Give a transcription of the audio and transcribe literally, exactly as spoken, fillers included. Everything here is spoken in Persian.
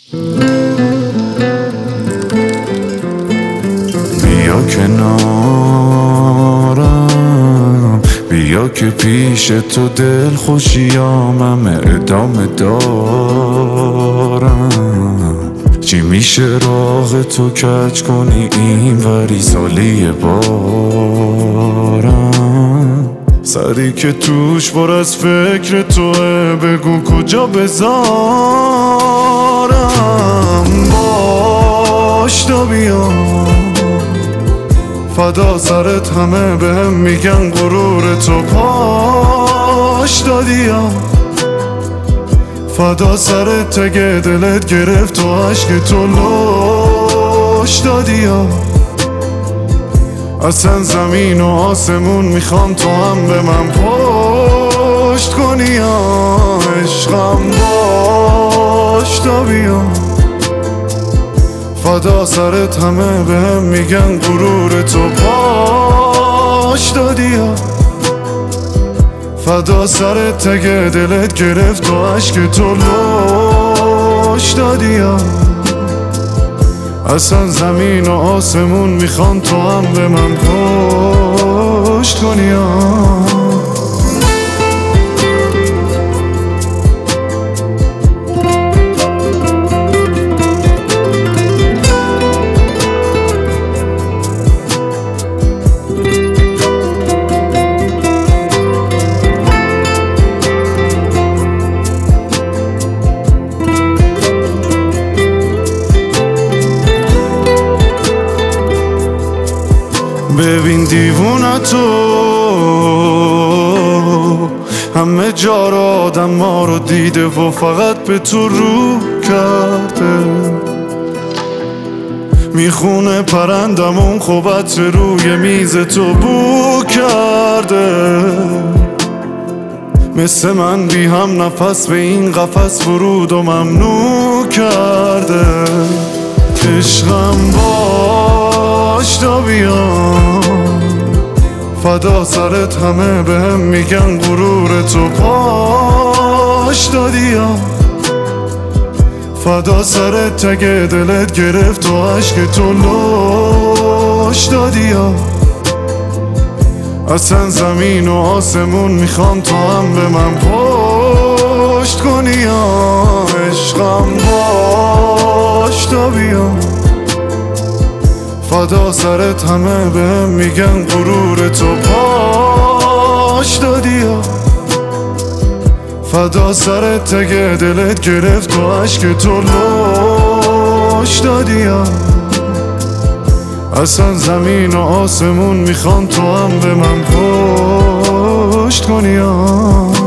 بیا کنارم، بیا که پیش تو دل خوشیامم ادامه دارم. چی میشه راه تو کج کنی این وری سالی بارم. سری که توش پر از فکر توه بگو کجا بذارم. باش تا بیام فدا سرت، همه بهم میگن غرور تو پاش دادیم. فدا سرت تگه دلت گرفت و عشق تو لوش دادیم. اصلا زمین و آسمون میخوام تو هم به من پشت کنی. عشقم باش تا بیام فدا سرت، همه بهم میگن غرور تو پاش دادیم. فدا سرت تگه دلت گرفت و عشق تو لوش دادیم. اصلا زمین و آسمون میخوان تو هم به من پشت کنی. ببین دیوونتو همه جا را آدم ما رو دیده و فقط به تو رو کرده. میخونه پرندمون خوبت روی میز تو بو کرده. مثل من بی هم نفس به این قفس ورود و ممنوع کرده. عشقم باش تا بیام فدا سرت، همه بهم میگن غرور تو پاش دادیم. فدا سرت تگه دلت گرفت و عشق تو لوش دادیم. اصلا زمین و آسمون میخوام تو هم به من پشت کنی. عشقم باش تا بیام فدا سرت، همه بهم میگن غرور تو پاش دادیم. فدا سرت تگه دلت گرفت و عشق تو لوش دادیم. اصلا زمین و آسمون میخوان تو هم به من پشت کنی.